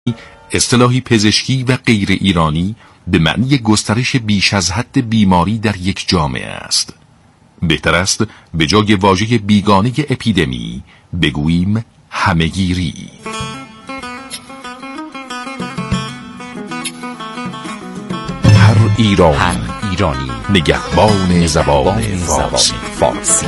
اصطلاحی پزشکی و غیر ایرانی به معنی گسترش بیش از حد بیماری در یک جامعه است. بهتر است به جای واژه بیگانه اپیدمی بگوییم همهگیری. هر ایرانی نگهبان زبان فارسی.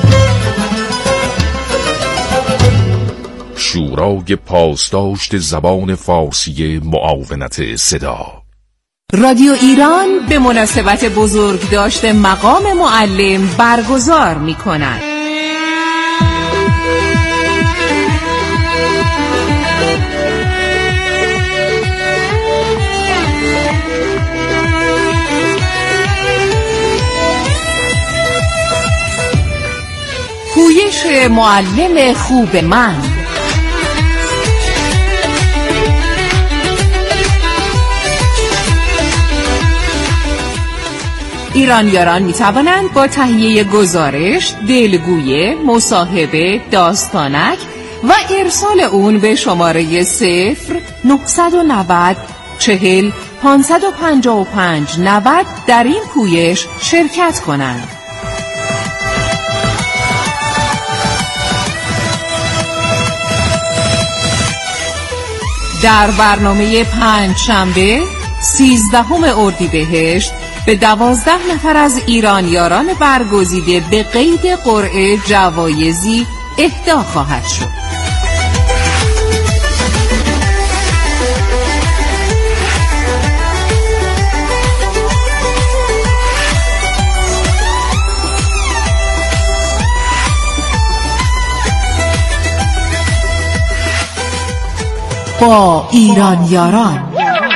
شورای پاسداشت زبان فارسی معاونت صدا. رادیو ایران به مناسبت بزرگداشت مقام معلم برگزار می‌کند. پویش معلم خوب من. ایرانیاران می توانند با تهیه گزارش، دلگویه، مصاحبه، داستانک و ارسال اون به شماره 0990 40 555 90 در این پویش شرکت کنند. در برنامه پنجشنبه 13 اردیبهشت به 12 نفر از ایرانیاران برگزیده به قید قرعه جوایزی اهدا خواهد شد. با ایرانیاران.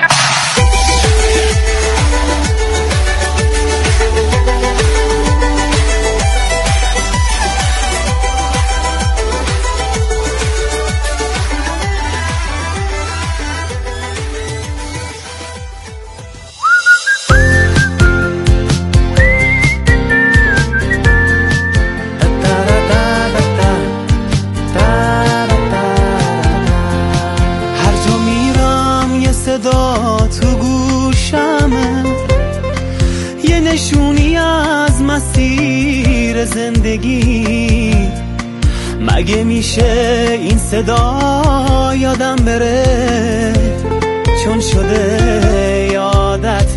زندگی مگه میشه این صدا یادم بره، چون شده یادت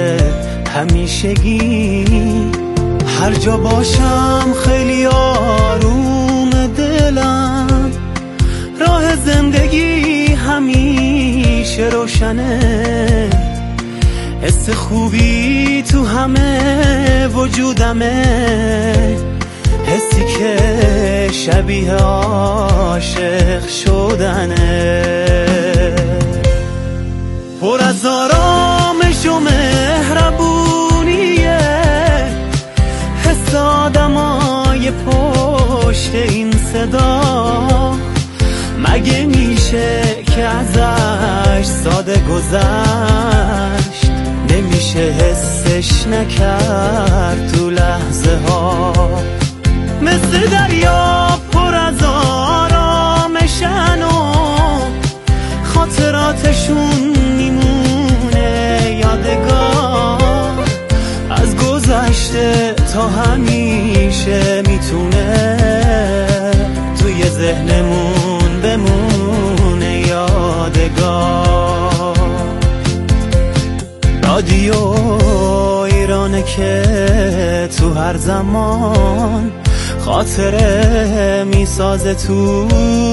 همیشگی. هر جا باشم خیلی آروم دلم، راه زندگی همیشه روشنه، حس خوبی تو همه وجودمه، حسی که شبیه عاشق شدنه، پر از آرامش و مهربونیه، حس آدمای پشت این صدا، مگه میشه که ازش ساده گذشت، نمیشه حسش نکرد تو لحظه ها، مثل دریا پر از آرامشن و خاطراتشون میمونه یادگار، از گذشته تا همیشه میتونه توی ذهنمون بمونه یادگار. رادیو ایرانه که تو هر زمان خاطره میسازه تو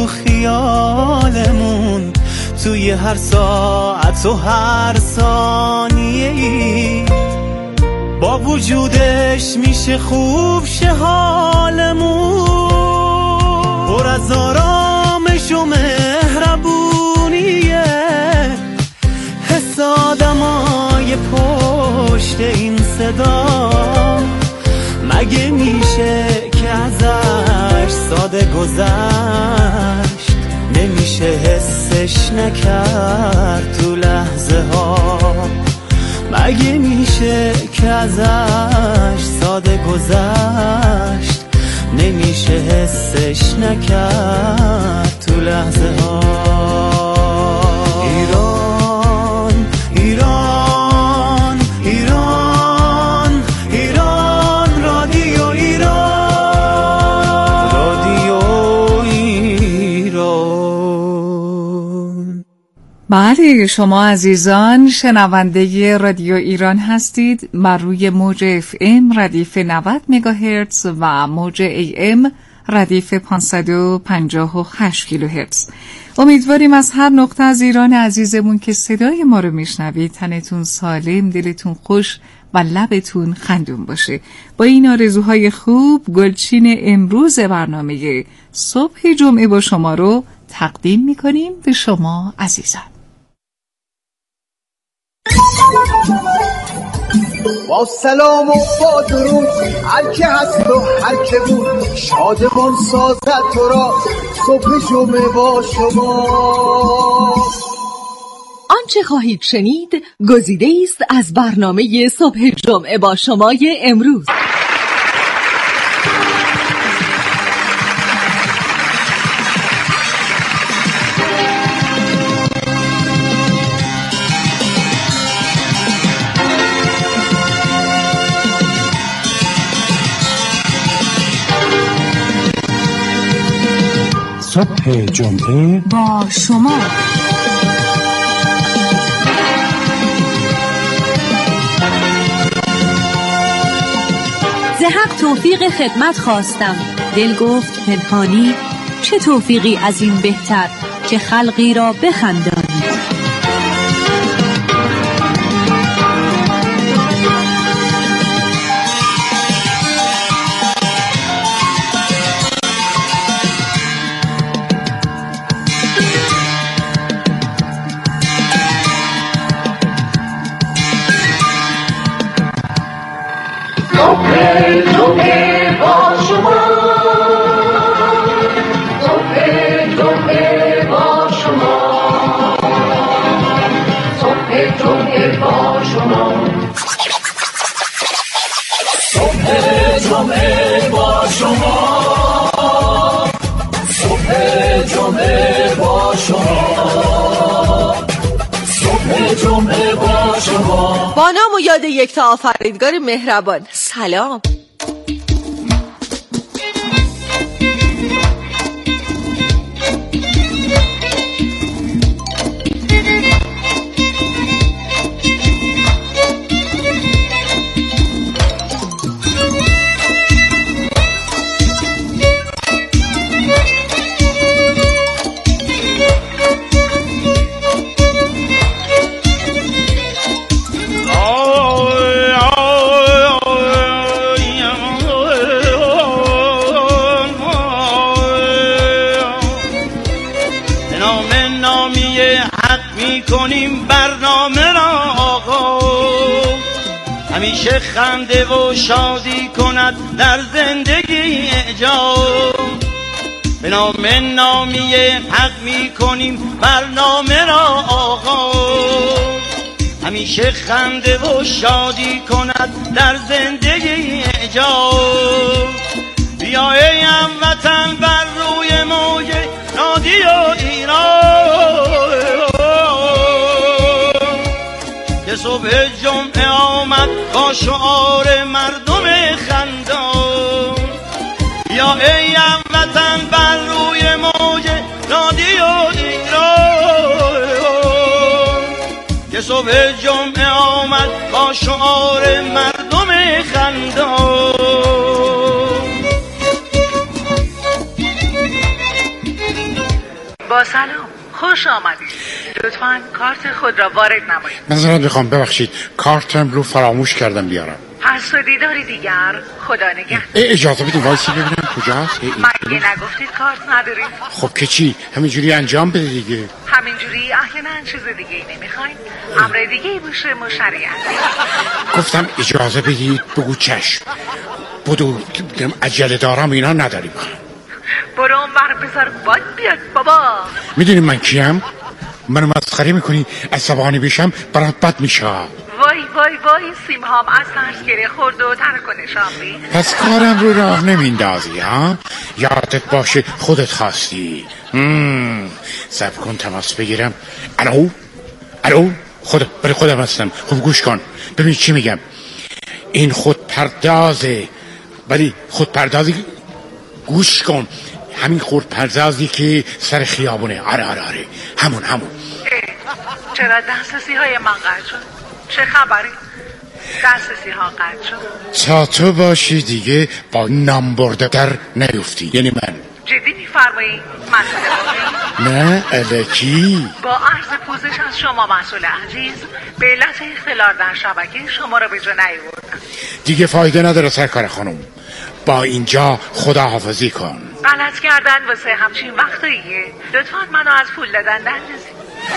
خیالمون، توی هر ساعت و هر ثانیه‌ای با وجودش میشه خوب شه حالمون، پر از آرامش و مهربونیه، حس آدمای پشت این صدا، مگه میشه که ازش ساده گذشت، نمیشه حسش نکرد تو لحظه ها، مگه میشه که ازش ساده گذشت، نمیشه حسش نکرد تو لحظه ها. ایران بله، شما عزیزان شنونده رادیو ایران هستید بر روی موج FM ردیف 90 مگاهرتز و موج AM ردیف 558 کیلوهرتز. امیدواریم از هر نقطه از ایران عزیزمون که صدای ما رو میشنوید تنتون سالم، دلتون خوش و لبتون خندون باشه. با این آرزوهای خوب گلچین امروز برنامه صبح جمعه با شما رو تقدیم میکنیم به شما عزیزان. با سلام و با درود هر که هست و هر که بود شادمان سازد تو را صبح جمعه با شما. آنچه خواهید شنید گزیده است از برنامه صبح جمعه با شمای امروز. صبح جمعه با شما. ز حق توفیق خدمت خواستم، دل گفت پنهانی چه توفیقی از این بهتر که خلقی را بخندانی. با نام و یاد یکتا آفریدگار مهربان، سلام. همیشه خنده و شادی کند در زندگی اعجاب. به نام نامی حق می کنیم برنامه را آغاز. همیشه خنده و شادی کند در زندگی اعجاب. بیا ای هموطن بر روی موج رادیو ایران که صبح جمعه آمد با شعار مردم خندان. یا ای هموطن بر روی موج رادیو ایران که صبح جمعه آمد با شعار مردم خندان. با سلام، خوش آمدید. لطفاً کارت خود را وارد نمایید. معذرت میخوام، ببخشید کارتم رو فراموش کردم بیارم. پس دیداری دیگر، خدا نگهدار. اجازه بدید وایسی ببینم کجاست. مگه نگفتید کارت ندارید؟ خب که چی؟ همینجوری انجام بده دیگه. همینجوری احیانا چیز دیگه ای نمیخواین؟ امر دیگه ای باشه مشریعت. گفتم اجازه بدید بگو چشم. بدو عجله دارم اینا نداریم. برو اون بر بذار باد بیاد بابا. میدونی من کیم؟ منو مسخره میکنی، عصبانی بشم برات بد میشه. وای وای وای، سیم هام از ترس گره خورد و ترکنش آمدی. پس کارم رو راه نمیندازی ها؟ یادت باشه خودت خواستی. صبر کن تماس بگیرم. الو خودم هستم. خوب گوش کن ببین چی میگم. این خودپردازه، ولی خودپردازی گوش کن، همین خودپردازی که سر خیابونه. آره همون. چرا دسترسی های من قطع شد؟ چه خبری؟ دسترسی ها قطع شد؟ تا تو باشی دیگه با نام برده در نیفتی، یعنی من. جدی میفرمایی؟ نه الکی. با عرض پوزش از شما مسئول عزیز به علت اختلال در شبکه شما را به جا نیاوردم. دیگه فایده نداره سرکار خانم، با اینجا خداحافظی کن. غلط کردن واسه همچین وقتاییه. لطفاً منو از پول دادن نندازی.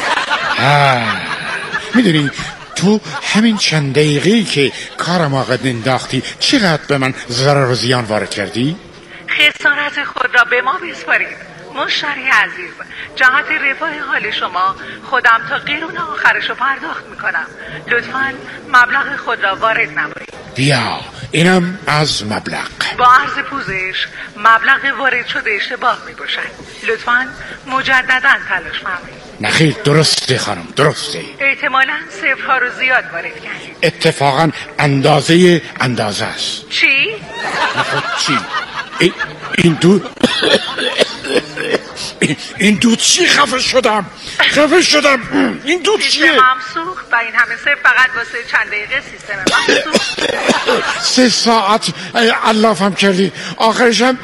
میدونی تو همین چند دقیقه‌ای که کارم آقد انداختی چقدر به من ضرر و زیان وارد کردی؟ خسارت خود را به ما بسپارید مشتری عزیز. جهت رفاه حال شما خودم تا قرون آخرش رو پرداخت میکنم. لطفاً مبلغ خود را وارد نمایید. بیا اینم از مبلغ. با عرض پوزش مبلغ وارد شده اشتباه میباشد. لطفاً مجدداً تلاش فرمایید. نخیر درسته خانم، درسته. احتمالاً صفرها رو زیاد وارد کردید. اتفاقاً اندازه است. چی؟ نخود چی؟ این دود چی؟ خفه شدم. این دود چیه؟ سیستم سوخت و این همه صرف فقط واسه چند دقیقه سیستم سوخت. 3 ساعت علافم کردی، آخرشم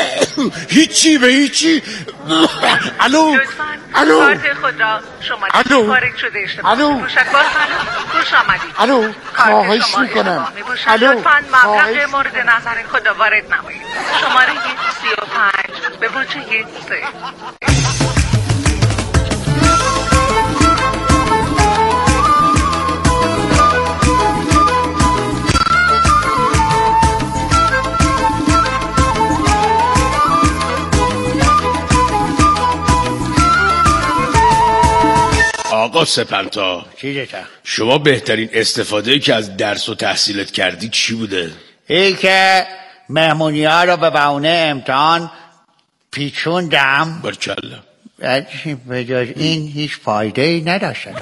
هیچی. الو کارت خود را شما خارج شده اشتباه میباشد. خوش آمدید. الو خواهش میکنم. لطفاً مبلغ مورد نظر خود را وارد نمایید. شماره 35 به بچه 3. آقا سپنتا، شما بهترین استفاده که از درس و تحصیلت کردی چی بوده؟ ای که مهمونی ها رو به بهونه امتحان پیچوندم. برکلا. به جز این هیچ فایده ای نداشتن.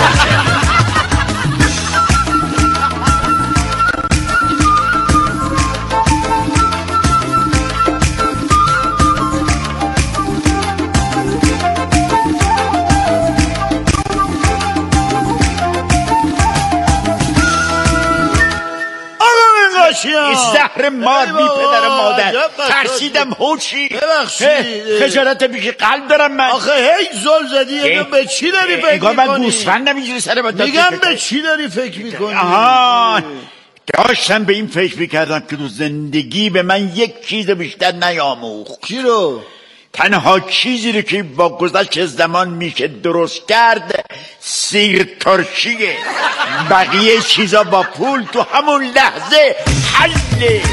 زهر مار بی پدر مادر، ترسیدم هوشی. خجالت بیش قلب دارم من. آخه هی زل زدی. به چی داری فکر میکنی؟ من گوسفندم اینجوری سر من. میگم به چی داری فکر میکنی؟ داشتم به این فکر میکردم که تو زندگی به من یک چیز بیشتر نیاموخت. چی رو؟ تنها چیزی رو که با گذشت زمان میشه درست کرد سیر ترشیه. بقیه چیزا با پول تو همون لحظه حله.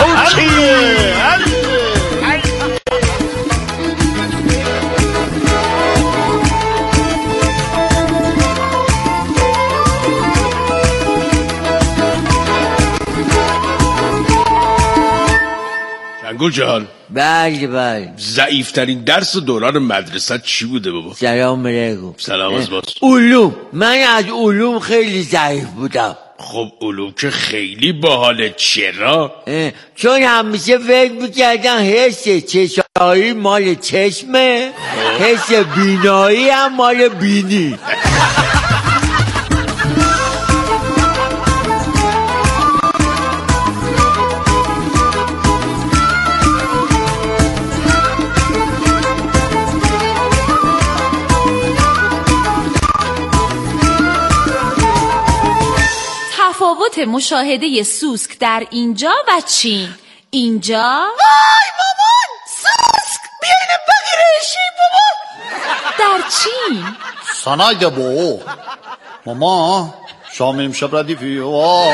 چنگل جان. بله. ضعیفترین درس دوران مدرسه چی بوده بابا؟ سلام علیکم. سلام از باز. علوم. من از علوم خیلی ضعیف بودم. خب علوم که خیلی باحاله. چرا؟ چون همیشه فکر میکردن حس چشایی مال چشمه، حس بینایی هم مال بینی. تفاوت مشاهده سوسک در اینجا و چین. اینجا وای مامان، سوسک بیاین بگیرشی بابا. در چین سانایده بو ماما شام امشب ردیفی. وای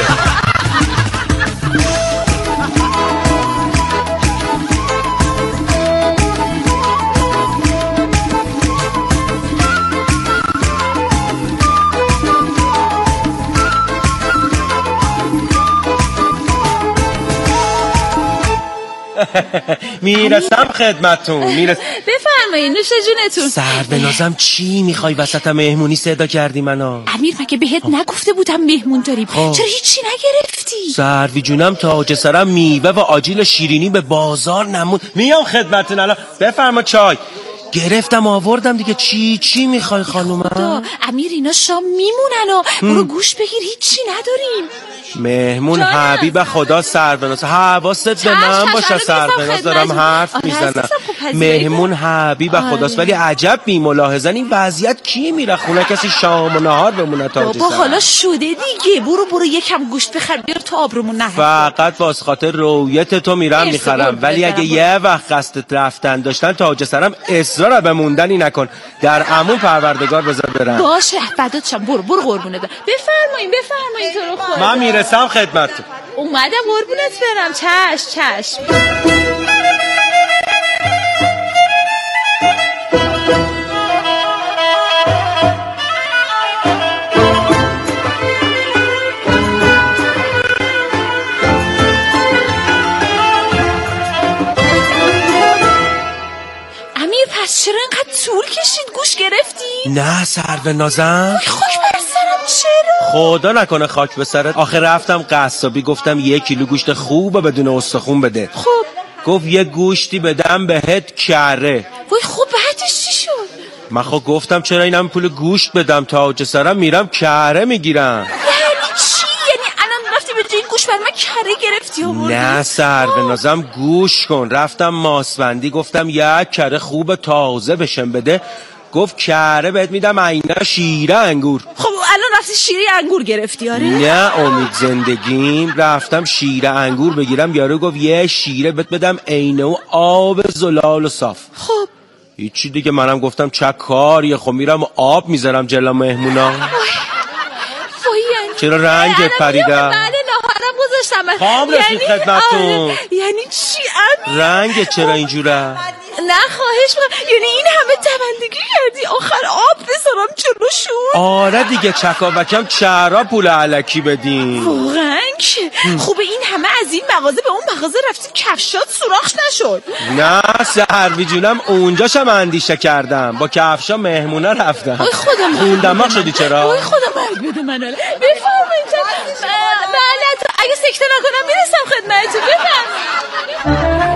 میرسم خدمتون. بفرمایید نوش جونتون. سر به نازم چی میخوای وسط مهمونی صدا کردی منو؟ امیر مگه بهت نگفته بودم مهمون داریم؟ چرا هیچی نگرفتی؟ سروی جونم تاج سرم میوه و آجیل شیرینی به بازار نمون. میام خدمتون الان. بفرما چای. گرفتم آوردم دیگه. چی میخوای خانومم؟ امیر اینا شام میمونن و برو گوش بگیر، هیچی نداریم. مهمون حبیب خدا سربناز، حواست به من باشه سربناز دارم حرف میزنم. مهمون حبیب خداست ولی عجب بی ملاحظن این وضعیت کی میره خونه کسی شام و نهار بمونه تاج سر؟ بابا حالا شده دیگه، برو یکم گوشت بخر بیار تا آبرومون نه. فقط واسه خاطر رویت تو میرم میخرم، ولی اگه یه وقت قصد رفتن داشتن تاج سرم اصرار به موندنی نکن، در عمون پروردگار بذار برن. باشه فدات شم، برو قربونت برم. بفرمایین تو رو خدا. من میرسم خدمتتون. اومدم قربونت برم. چشم. پس چرا اینقدر طول کشید؟ گوش گرفتی؟ نه سرو نازم. خاک بر سرم. چرا؟ خدا نکنه خاک به سرت. آخه رفتم قصابی گفتم 1 کیلو گوشت خوبه بدون استخون بده. خب گفت یه گوشتی بدم بهت کره. وای خب بعدش چی شد؟ من خب گفتم چرا اینم پول گوشت بدم تاج سرم میرم کره میگیرم. گوش بر من کره گرفتی آوردی؟ نه سرو نازم گوش کن. رفتم ماسوندی گفتم 1 کره خوب تازه بشم بده. گفت کره بهت میدم عینا شیره انگور. خب الان رفتی شیره انگور گرفتی؟ آره نه امید زندگیم. رفتم شیره انگور بگیرم یارو گفت 1 شیره بهت بدم عینه و آب زلال و صاف. خب هیچی دیگه منم گفتم چه کاریه، خب میرم آب میذارم جلو مهمونا. چرا رنگت پریده؟ خام رسید خدمتون. یعنی چی امیر؟ رنگت چرا اینجوره؟ نه خواهش میکنم، یعنی این همه دوندگی کردی آخر آب بذارم جلوشون؟ آره دیگه چکاوکم چرا پول علکی بدین؟ واقعا که خوبه این همه از این مغازه به اون مغازه رفتیم کفشات سوراخ نشد. نه سروی جونم اونجاشم اندیشه کردم، با کفشا مهمونه رفتم. وای خودم خون دماغ شدی چرا؟ وای خودم مرگ بده من. بفرمایید. بله اگه سکته نکنم میرسم خدمتتون. بفرمایید.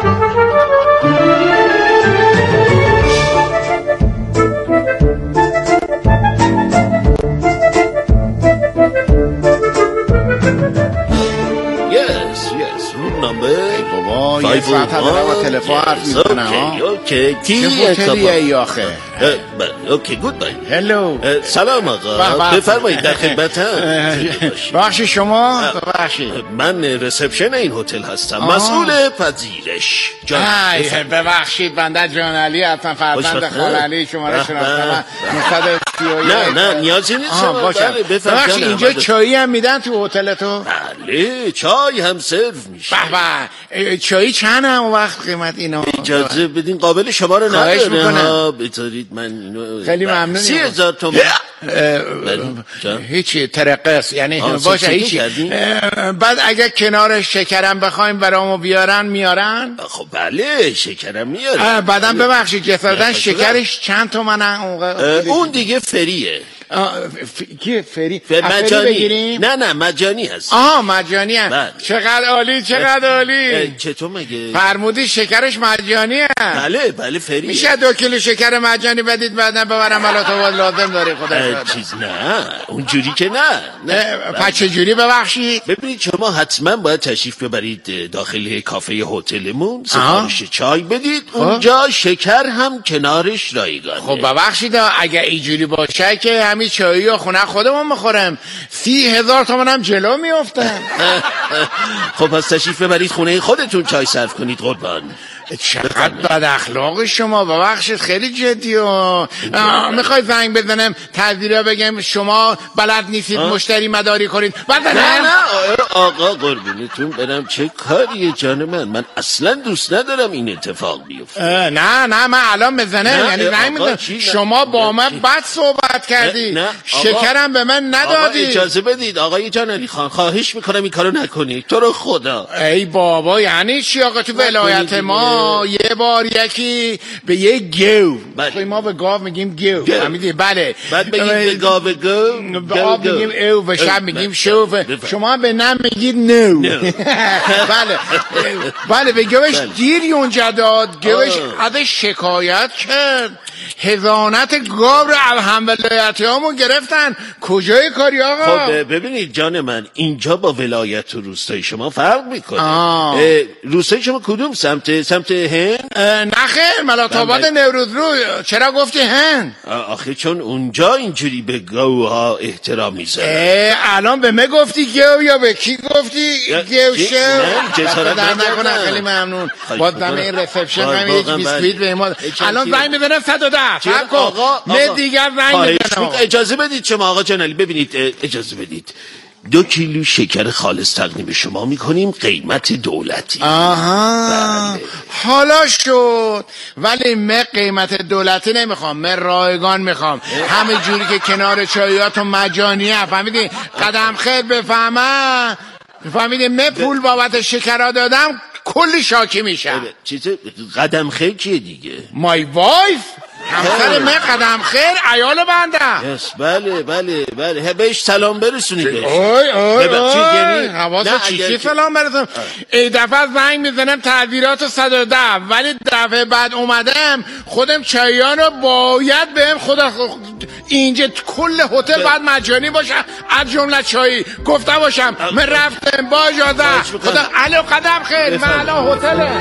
بابا یه ساعت دارم با تلفن حرف میزنم ها. اوکی چه هتلیه ای آخه؟ اوکی گود بای. هلو سلام آقا، بفرمایید در خدمتم. بخشی شما؟ بخشی من رسپشن این هتل هستم، مسئول پذیرش. ببخشید بنده جان علی هستم، فرزند خال علی. شماره شناختم. نه نیازی نیست. ببخشید اینجا چایی هم میدن تو هتل تو؟ بله چای هم سرو میشه. به چایی چند هم وقت قیمت اینا؟ اجازه بدین قابل شما رو نداره. بذارید من اینو. خیلی ممنونم. 30,000 تومان. هیچی ترقص یعنی باشه هیچی. بعد اگه کنارش شکرم بخوایم برامو بیارن میارن؟ خب بله شکرم میارن. بعدم ببخشید جسدن شکرش چند تومنه؟ اون دیگه فریه. کی فری؟ مجانی بگیریم؟ نه مجانی هست. مجانی هم. چقدر عالی. چطور مگه؟ فرمودی شکرش مجانی هم. بله فریه. میشه 2 کیلو شکر مجانی بدید بعدن ببرم بالا تو لازم داری خدا چیز نه اونجوری که نه. پس چجوری ببخشید؟ ببینید شما حتما باید تشریف ببرید داخل کافه هتلمون، سفارش چای بدید. اونجا شکر هم کنارش رایگانه. خب ببخشید اگه اینجوری باشه که همین چایی و خونه خودمون میخورم 30,000 تومان هم جلو میافتم. خب پس تشریف ببرید خونه خودتون چای صرف کنید قربان. چقدر بد اخلاق شما، ببخشید خیلی جدی و میخواید زنگ بزنم تعذیرا بگم شما بلد نیستید مشتری مداری کنید؟ نه آقا قربونتون برم چه کاریه جان من اصلا دوست ندارم این اتفاق بیفته. نه من الان بزنم یعنی زنگ میزنم شما با من بد صحبت کردی. شکرم به من ندادی. اجازه بدید آقای جان علی خان، خواهش میکنم این کارو نکنید تو رو خدا. ای بابا یعنی چی آقا؟ تو ولایت ما یه بار یکی به یه گو، ما به گاو میگیم گو، فهمیدی؟ بله. بعد بگیم به گاو گو، به آب میگیم او و شب میگیم شو، شما به نم میگید نو. بله به گوش گیری اونجا داد، گوش ازش شکایت کرد، حضانت گاو رو هم ولایتی همون گرفتن. کجای کاری آقا؟ خب ببینید جان من، اینجا با ولایت و روستای شما فرق میکنه. روستای شما کدوم سمت هند؟ نه خیر، ملاتاباد نوروز رو. چرا گفتی هند؟ آخه چون اونجا اینجوری به گوها احترام میذاره. الان به من گفتی گو یا به کی گفتی گو شو؟ جسارت نکنه. خیلی ممنون. با دم این رسپشن هم یک بیسکویت به ما. الان زنگ میزنم 110. آقا دیگر زنگ میزنم. اجازه بدید شما آقا جنالی، ببینید اجازه بدید 2 کیلو شکر خالص تقدیم شما میکنیم، قیمت دولتی. بله. حالا شد، ولی من قیمت دولتی نمیخوام، من رایگان میخوام، همه جوری که کنار چایات و مجانیه. فهمیدی؟ قدم خیر بفهمم. فهمیدی؟ من پول بابت شکرها دادم، کلی شاکی میشم. چیز قدم خیر کیه دیگه؟ مای وایف، همسر من قدم خیر ایال بنده. بله بهش سلام برسونید. حواسا چی سلام برسونم؟ ای دفعه زنگ میزنم تعذیرات 110، ولی دفعه بعد اومدم خودم چایانو باید بهم خدا اینجا کل هتل بعد مجانی باشه، از جمله چایی گفته باشم. من رفتم با اجازه خدا. الو قدم خیر، من الان هتله.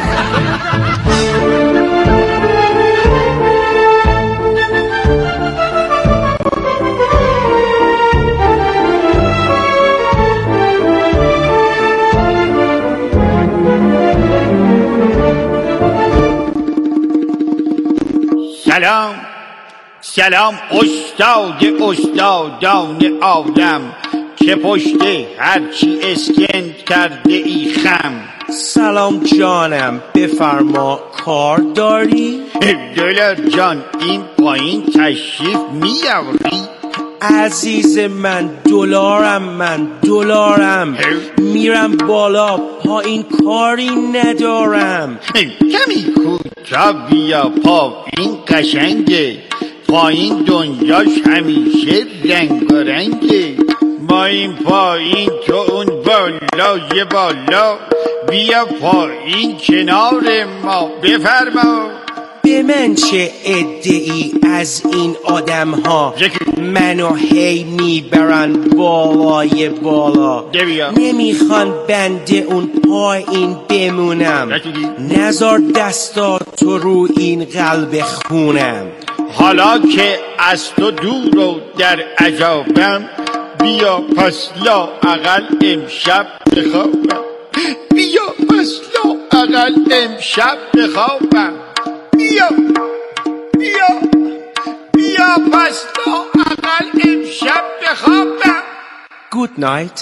سلام استادان عالم، که پشت هرچی اسکن کرده ای خم. سلام جانم، بفرما کار داری؟ دلار جان این پایین تشریف میاری؟ عزیز من دلارم میرم بالا، پایین کاری ندارم. کمی کوتا بیا، پایین قشنگه، پایین دنیاش همیشه رنگ و رنگه. ما این پایین تو اون بالای بالا، بیا پایین کنار ما بفرما. به من چه ادعی از این آدم ها، منو هی میبرن بالای بالا، نمیخوان بنده اون پایین بمونم، نزار دستا تو رو این قلب خونم. حالا که از تو دور و در عجابم، بیا پس لااقل امشب بخوابم. بیا پس لااقل امشب بخوابم. بیا پس لااقل امشب بخوابم. Good night.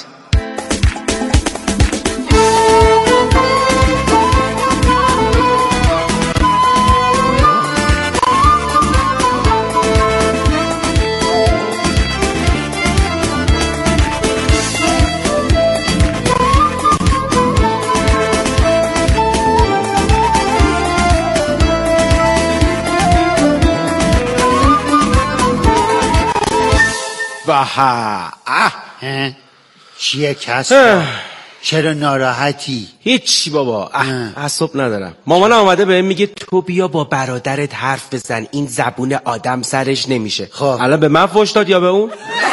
چیه کسا؟ چرا ناراحتی؟ هیچی بابا، اعصاب ندارم. مامانم آمده بهم میگه تو بیا با برادرت حرف بزن، این زبون آدم سرش نمیشه. خب الان به من فوش داد یا به اون؟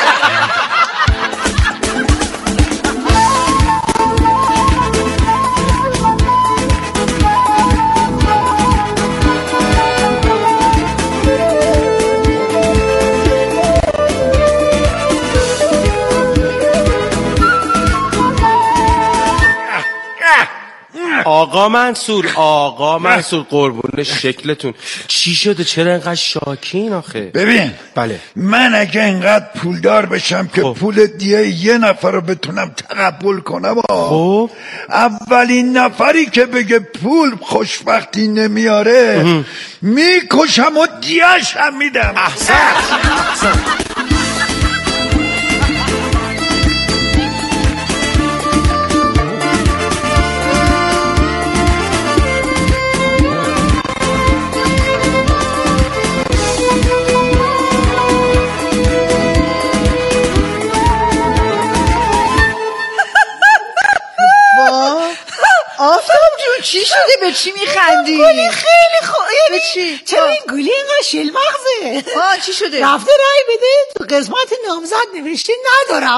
آقا منصور قربون شکلتون، چی شده؟ چرا اینقدر شاکین آخه؟ ببین بله، من اگه اینقدر پولدار بشم که پول دیه یه نفر رو بتونم تقبل کنم، خب اولین نفری که بگه پول خوشبختی نمیاره میکشم و دیهش هم میدم. احسن. چی شده؟ به چی میخندی؟ گلی خیلی خوب. به چی؟ چرا این گلی اینقدر شلمغزه؟ چی شده؟ رفته رای بده تو قسمت نامزد نوشته ندارم.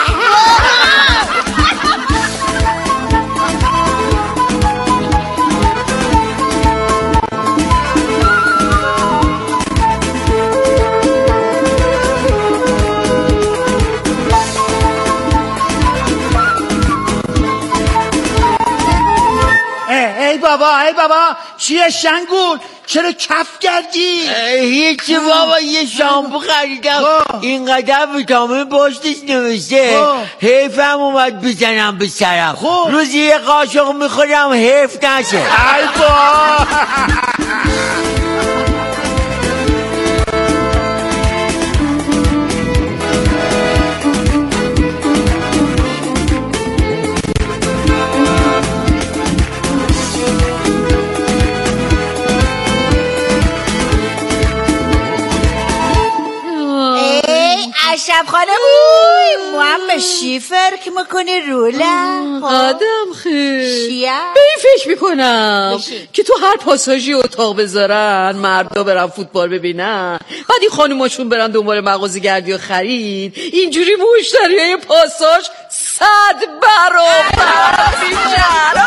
ای بابا چیه شنگول؟ چرا کف کردی؟ هیچی بابا، یه شامپو خریدم اینقدر ویتامین پشتش نوشته حیفم اومد بزنم به سرم. روزی یه قاشق میخورم حیف نشه. ای بابا اشرف خانم موام شیفر که میکنی روله آدم خیلی چیه؟ به این فکر میکنم که تو هر پاساژی اتاق بذارن مردا برن فوتبال ببینن، بعد این خانوماشون برن دنبال مغازه گردی و خرید، اینجوری مشتریای پاساژ 100 برابر میشن.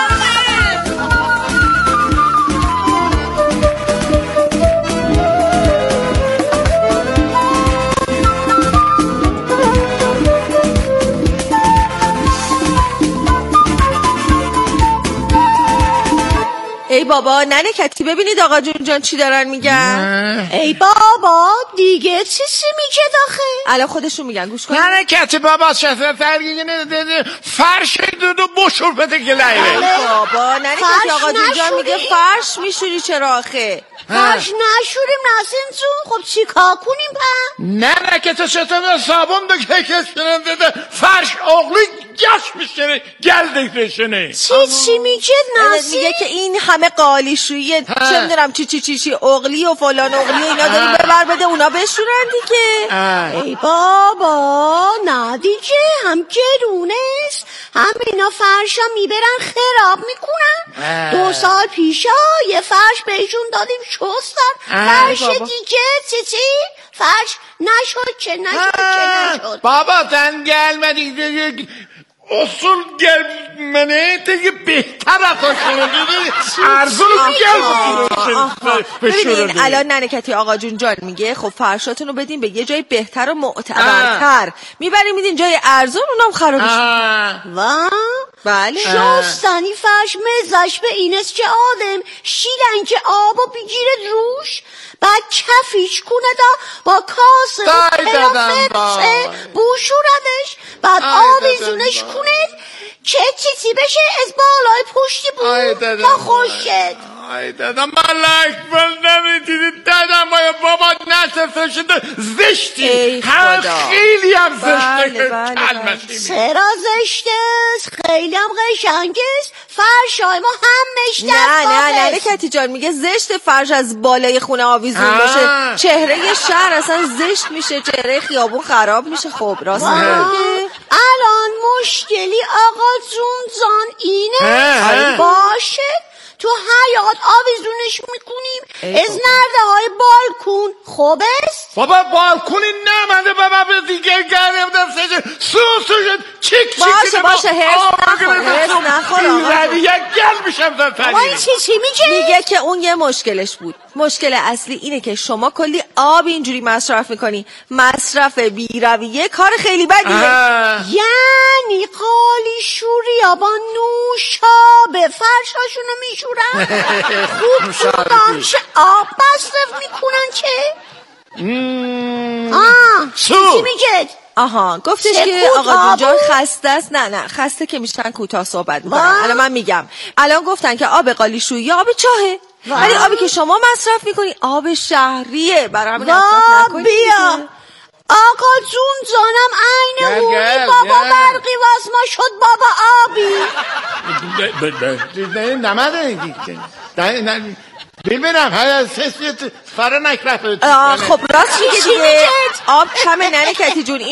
ای بابا ننه کتی ببینید آقا جان چی دارن میگن. ای بابا دیگه چی میگه داخل؟ الان خودشون میگن گوش کن. ننه کتی بابا فرش دو بشور بده گلایره. بابا ننه کتی آقا جان میگه فرش میشوری چرا آخه؟ فرش نشوریم نسیم جون. خب چی کار کنیم پا؟ ننه کتی شتن صابون بگه کشنن داده فرش اغلی گش میشنه گلده کشنه. چی میگه نسیم؟ میگه که این همه قالیشویی چه میدونم چی اغلی و فلان اغلی و اینا داری ببر بده اونا بشورن دیگه. ای بابا نه دیگه هم گرونست، هم اینا فرشا میبرن خراب میکنن. 2 سال پیشا یه فرش بهشون دادیم شستن، فرش دیگه چی فرش نشد که نشد. بابا تن گلمدی اصول گل منه دیگه بهتر اتاشونه دیگه ارزون گل. ببینین الان ننه کتی آقا جان میگه خب فرشاتون رو بدین به یه جای بهتر و معتبرتر، میبریم میدین جای ارزون اونم خراب میشه. بله شستنی فرش مزش به اینست که آدم شیلنگ آبو بگیره روش، بعد کفیش کنه با کاسه پرافرچه بوشوردش، بعد آویزونش کنه که چیزی بشه از بالای پشتی بود تا خوشت. ای دادم ملک بل نمیدیدید دادم بابا نصفه شده زشتی خیلی هم زشته. چرا زشته؟ خیلی هم قشنگست، فرشای ما همش نه کتی جان میگه زشت فرش از بالای خونه آویزون باشه، چهره شهر اصلا زشت میشه، چهره خیابون خراب میشه. خب راست میگه. الان مشکلی آقا جون اینه باشه تو حیات آویزونش میکنیم از نرده های بالکون. خوب است؟ بابا بالکونی نمنده بابا دیگه گرم دستشه سوسوشت چیک باشه هرس نخور یک گل میشم در پنیره. چی میگه که اون یه مشکلش بود. مشکل اصلی اینه که شما کلی آب اینجوری مصرف میکنی، مصرف بی‌رویه کار خیلی بدیه. یعنی قالی شوریا با نوشابه فرشاشونو میشورن؟ خوب شدم چه آب مصرف میکنن که؟ چی میگه؟ گفتش که آقا جون خسته است. نه خسته که میشن کوتاه صحبت میکنن. الان من میگم الان گفتن که آب قالیشویی آب چاهه، ولی آبی که شما مصرف میکنی آب شهریه، برای همین مصرف نکنید. بیا آقا جون جانم عین هونی بابا برقی واسما شد بابا آبی نمده ببینم سست فرا نکرفت. خب راست میگه دیگه آب کمه ننه کتی جون.